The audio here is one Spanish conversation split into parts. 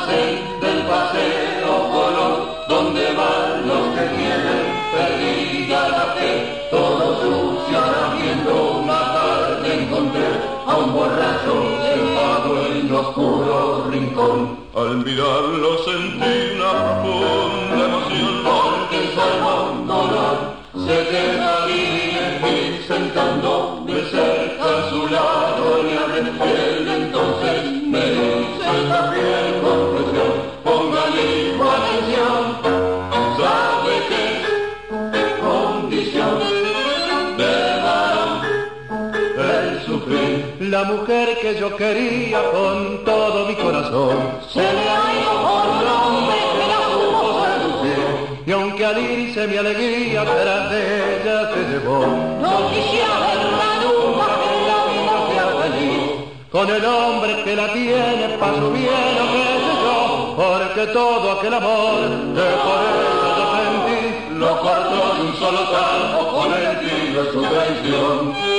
almacén del Paseo Colón, donde van los que tienen perdida la fe. Todo sucio viendo una tarde encontré a un borracho sentado en un oscuro rincón. Al mirarlo sentí una profunda emoción, porque en su hermano dolor se queda ahí en mí, sentándome cerca a su lado y él entonces me hizo esta fiel confesión. Póngale atención, sabe que condición de varón el sufrir. La mujer que yo quería con todo mi corazón se le ha ido por un hombre que la supo seducir. Y aunque al irse mi alegría tras de ella se llevó, no quisiera verla nunca en la vida sea feliz con el hombre que la tiene pa' su bien o qué sé yo, porque todo aquel amor que por ella yo sentí lo cortó de un solo tanto con el tiro de su traición.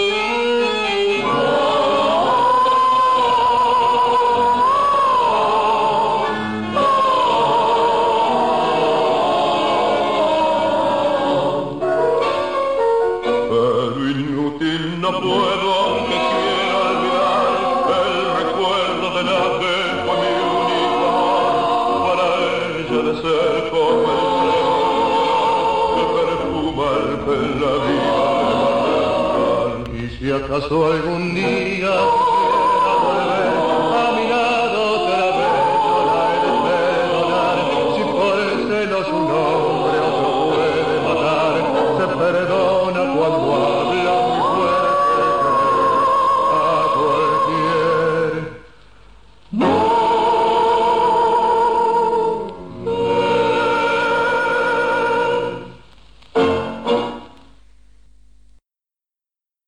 Pero inútil no puedo, aunque quiera olvidar el recuerdo de la que fue mi único amor. Para ella de ser como el sol que perfuma el que en la vida le va a dejar. y si acaso algún día